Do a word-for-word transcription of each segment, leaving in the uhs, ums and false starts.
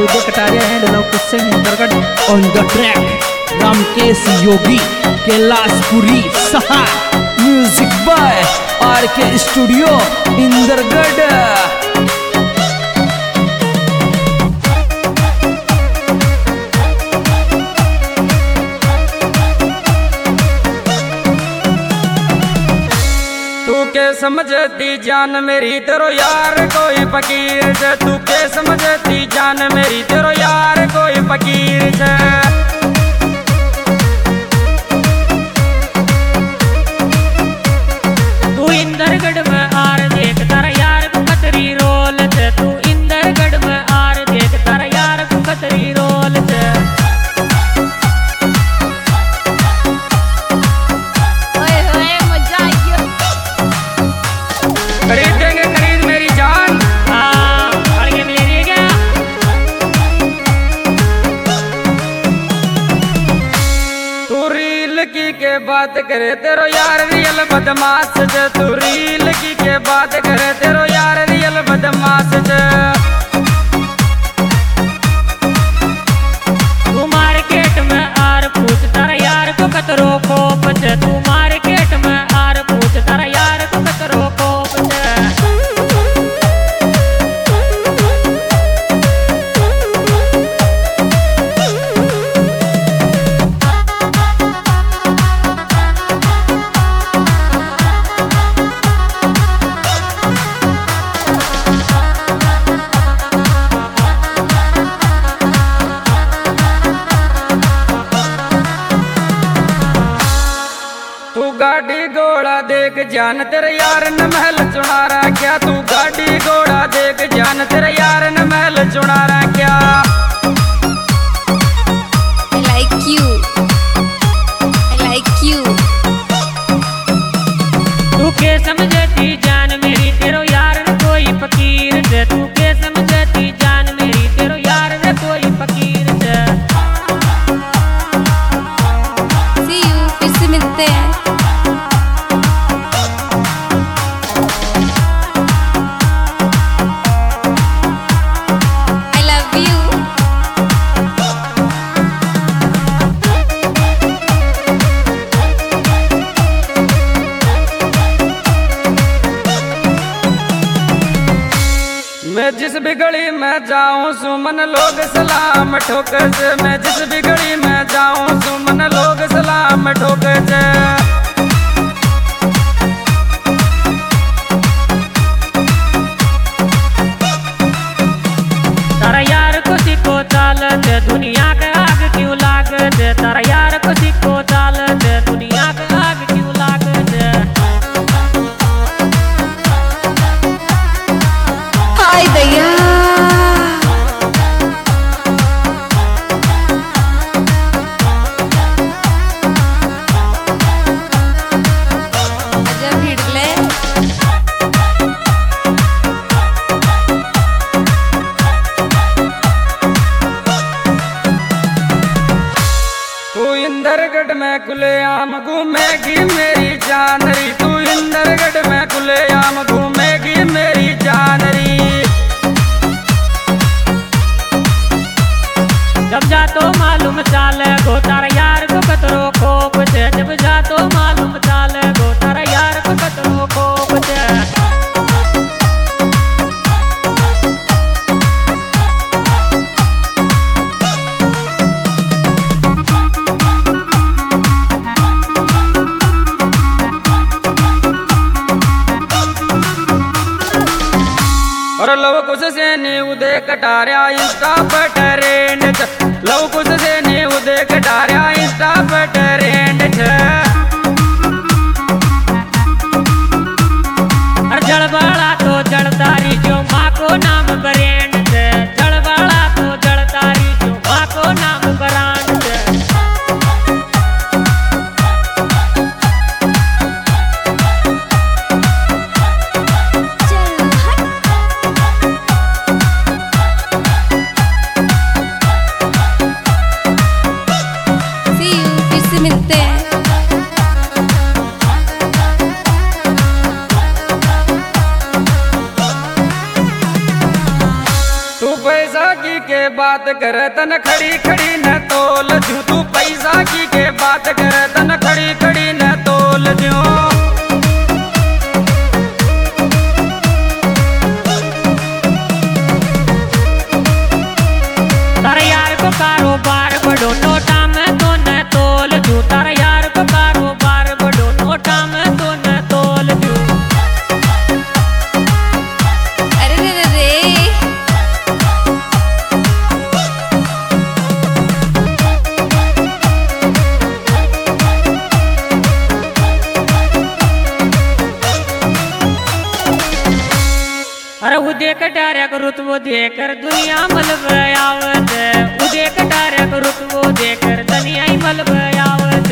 Uday Kataria and Luv Kush Singh Indergarh on the track. Ramkesh Yogi Kailashpuri सहा music by R K studio Indergarh. के समझती जान मेरी तेरो यार कोई फकीर छे, तू के समझती जान मेरी तेरो यार कोई फकीर छे। तू इंदरगढ़ में आर देख तारा यार को खतरी रोल छे, तू इंदरगढ़ में आर देख तारा यार को खतरी रोल छे। खरीद देंगे खरीद मेरी जान, हाँ अड़के मिले रही क्या? तू रील की के बात करे तेरो यार रियल बदमाश छे, तू रील की के बात करे तेरो यार रियल बदमाश छे। तू मार्केट में आर पूछ तारा यार को कतरो खोप छे, तू मार्केट में आर पूछ तारा यार को कतरो खोप छे। गाड़ी घोड़ा देख जान तेरे यार न महल चुनारा क्या, तू गाड़ी घोड़ा देख जान तेरे यार न महल चुनारा क्या। I like you, I like you। तू के समझती जान मेरी तेरो यार न कोई फकीर छे, तू के समझती जान मेरी तेरो यार न कोई फकीर छे। See you, फिर से मिलते हैं। मैं जिस भी गली में जाऊं सुमन लोग सलाम ठोके से, मैं जिस भी गली में जाऊं सुमन लोग सलाम ठोके से। तारा यार को सिको चाल दे दुनिया के आग क्यों लाग दे, तारा यार को सिको चाल दे दुनिया के आग क्यों लाग दे। हाय दया आजा भिड़ले। तू इंदरगढ़ में खुलेआम घूमेगी मेरी जानरी, तू इंदरगढ़ में खुलेआम घूमेगी मेरी जानरी। जब जा तो मालूम चाले गो तारा यार को कतरो खोप छे, जब जा तो मालूम चाले गो तारा यार को कतरो खोप छे। और लव कुछ से नी उदय कटारिया इंस्टा पर ट्रेंड छ, लव कुछ से नी उदय कटारिया इंस्टा पर ट्रेंड छ। और जड़वाड़ा तो जड़तारी जो माँ को नाम ब्रांड छे, जड़वाड़ा तो जड़तारी जो माँ को नाम ब्रांड छे। See you, फिर से मिलते हैं। तू पैसा की के बात कर तन खड़ी खड़ी न तोल दूं, तू पैसा की के बात कर तन खड़ी खड़ी न तोल दूं। तारा यार को कारोबार बड़ो नोटा में तो न तोल दूं, तारा यार को कारोबार बड़ो नोटा में तो न तोल दूं। अरे रे रे रे अरे उदय कटारे को रुतबो देकर दुनिया मलब आवत, उदय कटारे को रुतबो देकर दुनिया ही मलब आवत।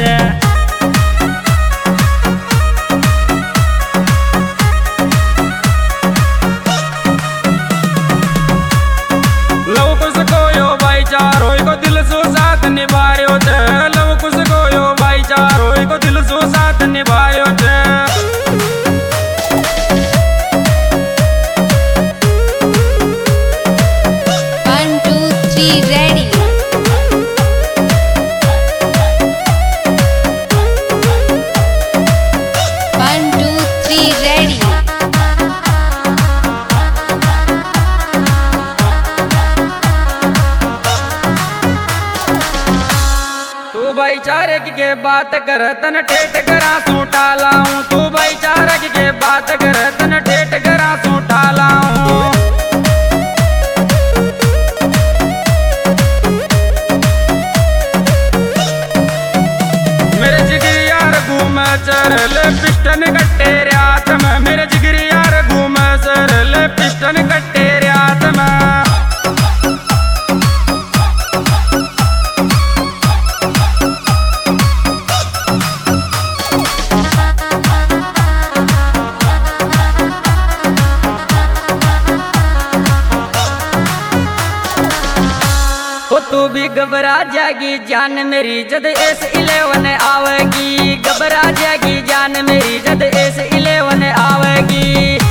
लव कुछ कोयो भाईचारो को दिल सो साथ निभायो थे, लव कुछ कोयो भाईचारो को दिल सो साथ निभायो थे। One two three ready one two three ready तू भाईचारे की के बात कर तन ठेठ करा सू टालाऊं, तू भाईचारे की के बात कर तन ठेठ करा सू टालाऊं। मेरे जिगरी यार घूम चरल पिस्टन कट्टे रात में, मेरे जिगरी यार घूम चरल पिस्टन कट्टे रात में। ओ तू भी घबरा जाएगी जान मेरी जद एस इलेवन आवेगी, घबरा जाएगी जान मेरी जद एस इलेवन आवेगी।